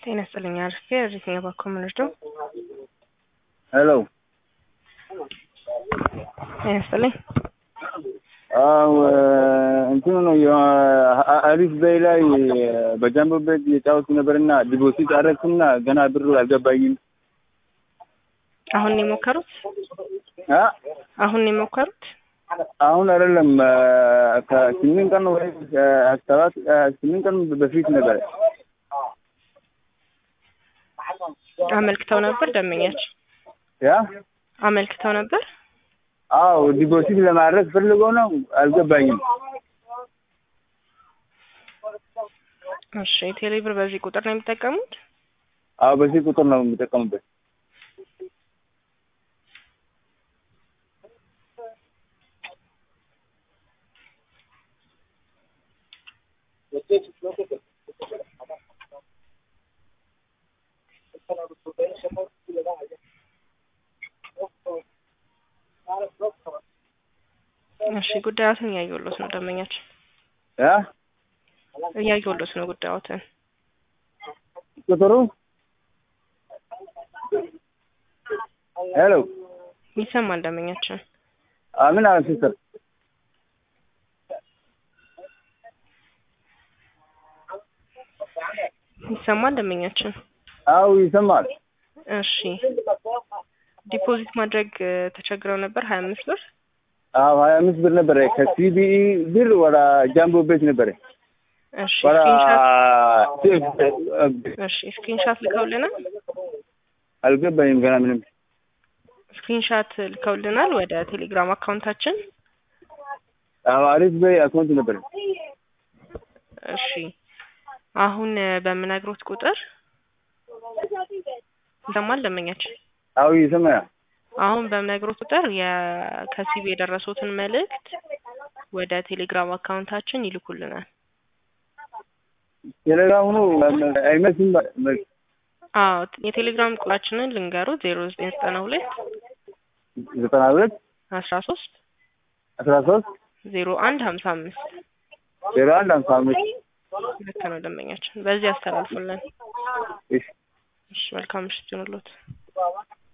ጤና ይስጥልኝ አርፌ የትኛው ባንክ ምንድነው? ሄሎ ጤና ይስጥልኝ። እንትኑ ነው አሪፍ በይ ላይ በጃምቦ ቤት የጫወቱ ነበርና ዲፖዚት አደረኩና ገና ብሩ አልገባኝም። አሁን ነው የሞከሩት? አሁን ነው የሞከሩት? አሁን አይደለም ከስምንት ቀን ወይ ስምንት ቀን በፊት ነበር። አመልክተው ነበር ደንበኛችን? አመልክተው ነበር? አዎ ዲፖዚት ለማድረግ ፈልጎ ነው አልገባኝም። እሺ ቴሌብር በዚህ ቁጥር ነው የሚጠቀሙት? አዎ በዚህ ቁጥር ነው የሚጠቀሙበት። እሺ ጉዳያቱን እያየሁልዎት ነው ደንበኛችን። እያየሁልዎት ነው ጉዳያቱን። ቁጥሩ ሄሎ ይሰማል ደንበኛችን? ምን አልሰጠም። ይሰማል ደንበኛችን? አዎ ይሰማል። እሺ ዲፖዚት ማድረግ ተቸግረው ነበር 25 ብር? አዎ 25 ብር ነበር ከሲቢኢ ብር ወደ ጃምቦ ቤት ነበር። እሺ ስክሪንሻት ልከውልናል? አልገባኝም ገና ምንም። ስክሪንሻት ልከውልናል ወደ ቴሌግራም አካውንታችን? አዎ አሪፍ በይ አካውንት ነበር። እሺ አሁን በምነግሮት ቁጥር ይሰማል ደንበኛችን? አዎ ይሰማል። አሁን በምነግሮት ቁጥር ከሲቢ የደረሱትን መልእክት ወደ ቴሌግራም አካውንታችን ይልኩልናል። ቴሌግራም ነው አይመስልም። አዎ የቴሌግራም ቁጥራችንን ልንገሩት 0992 92 13 0155 0155 ልክ ነው ደንበኛችን። በዚህ አስተላልፉልን። እሺ መልካም ምሽት ይሁንልዎት።